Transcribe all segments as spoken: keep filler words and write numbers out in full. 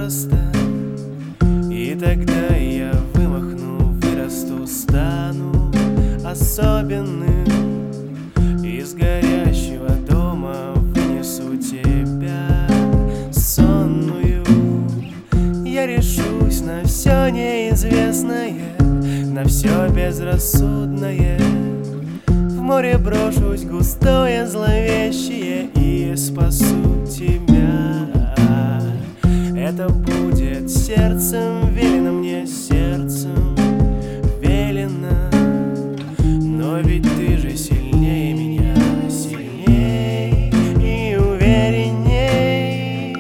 возраста, и тогда я вымахну, вырасту, стану особенным. Из горящего дома вынесу тебя сонную. Я решусь на все неизвестное, на все безрассудное. В море брошусь густое, зловещее, и спасу тебя. Это будет сердцем велено мне, сердцем велено. Но ведь ты же сильнее меня, сильней и уверенней.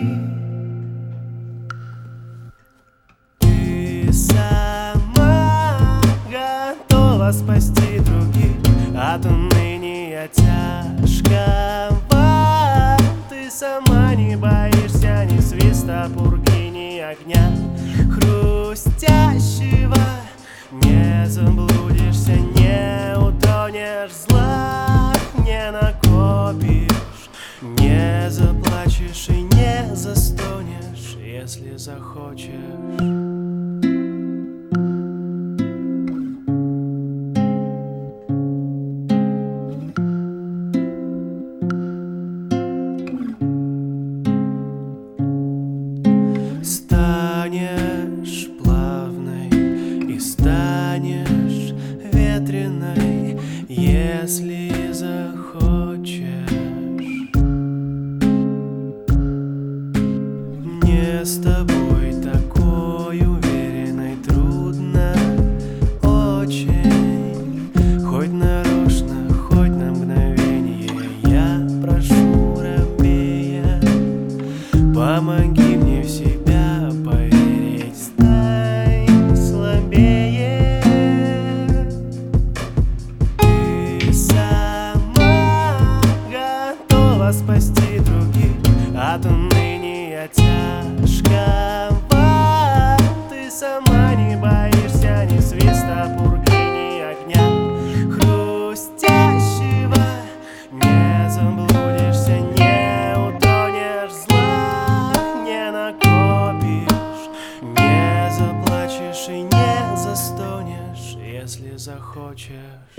Ты сама готова спасти других от уныния тяжкого. Ты сама не боишься ни свиста пурги, ни огня хрустящего. Не заблудишься, не утонешь, зла не накопишь, не заплачешь и не застонешь, если захочешь. Станешь плавной и станешь ветреной, если захочешь. Мне с тобой такой уверенной трудно очень. Хоть нарочно, хоть на мгновение я прошу, робея, помоги мне в себя поверить, стань слабее. Ты сама готова спасти других от уныния тяжкого. Ты сама не боишься ни свиста пурги, ни огня хрустящего. Не заблудишься, не утонешь, зла не накопишь, не заплачешь и не застонешь, если захочешь.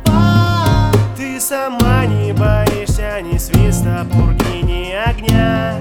Тяжкого. Ты сама не боишься ни свиста пурги, ни огня